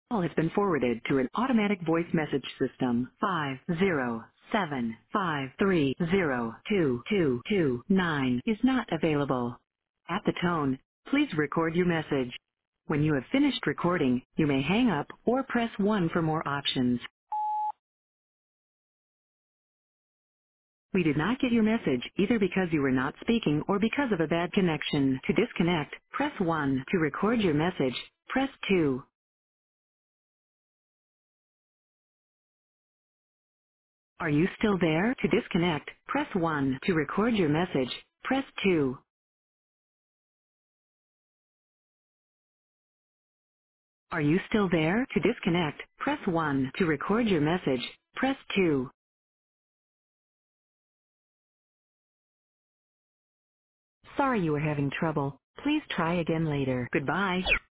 Call has been forwarded to an automatic voice message system. 50753022229 is not available. At the tone, please record your message. When you have finished recording, you may hang up or press 1 for more options. We did not get your message either because you were not speaking or because of a bad connection. To disconnect, press 1. To record your message, press 2. Are you still there? To disconnect, press 1. To record your message, press 2. Are you still there? To disconnect, press 1. To record your message, press 2. Sorry you were having trouble. Please try again later. Goodbye.